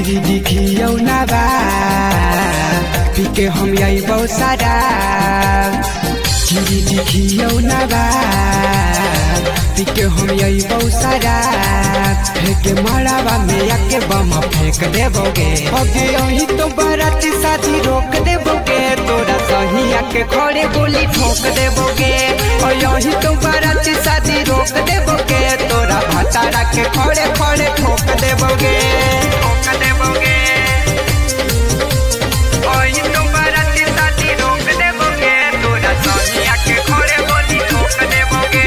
चिड़ी दिखियौ ना बा पीके हम यही बहुत सारा चिड़ी दिखियौ ना बा पीके हम यही बहुत सारा फेंके मड़ावा में आके बम फेंक देबोगे ओगे यही तो बाराती शादी रोक देबोगे तोरा सही आके खड़े गोली ठोक देबोगे और यही तो बाराती शादी रोक देबोगे तोरा भतारा के खड़े खड़े ठोक देबोगे ठोक देबोगे और यही तो बाराती शादी रोक देबोगे तोरा सही आके खड़े गोली ठोक देबोगे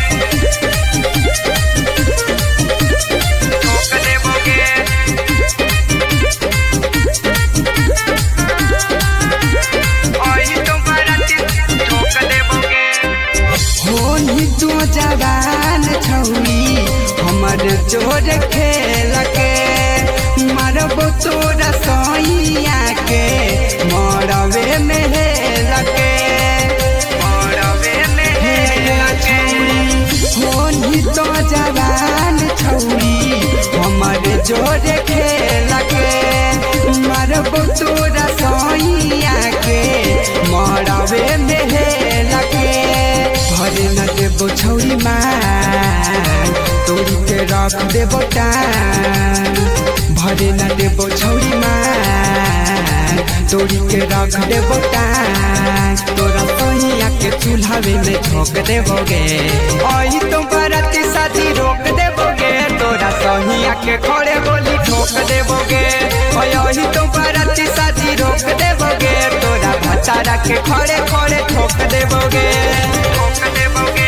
जवान छौरी हमर जोर खेल के मारबो तोरा सैया के मरवे में हेल के मरवे में हेल के होनी तो जवान छौरी हमर जोर खेल के मारबो तोरा सैया के मरवे में हेल के भरे न देबो छौरी मार तोरी के रख देबो टान भरे न देबो छौरी मार तोरी के रख देबो टान तोरा सहिया के चूल्हावे में झोंक देबोगे ओही तो बाराती शादी रोक देबोगे तोरा सहिया के खड़े गोली ठोक देबोगे ओही तो बाराती शादी रोक देबोगे तोरा भतारा के खड़े खड़े ठोक देबोगे ठोक देबोगे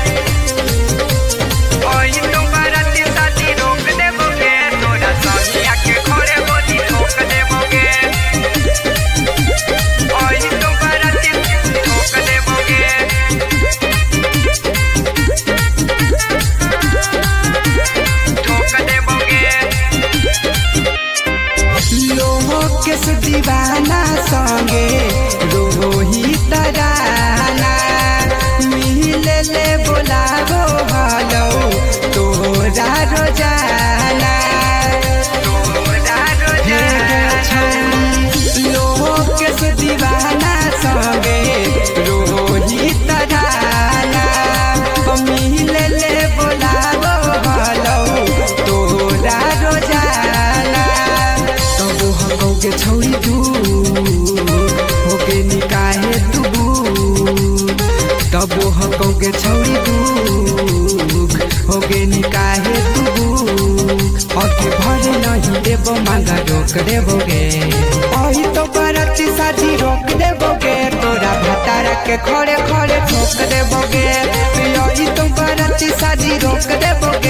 ओही तो बाराती शादी रोक देबोगे तोरा सहिया के खड़े गोली ठोक देबोगे ओही तो बाराती ठोक देबोगे ठोक देबोगे लोहो के दीवाना संगे रोही तराना मिले ले बोलाबो हलो तोरा रोजाना तोरा रोजाना लोहो के दीवाना संगे रोही तराना मिले ले बोलाबो हलो तोरा रोजाना तब हगोगे छौरी दूर होगे निकाहे तू तब हगोगे छौरी दूर होगे निकाहे तू अगे भरे नहीं देबो मांगा रोक देबोगे ओही तो बाराती शादी रोक देबोगे तोरा भतारा के खड़े खड़े ठोक देबोगे ओही तो बाराती शादी रोक देबोगे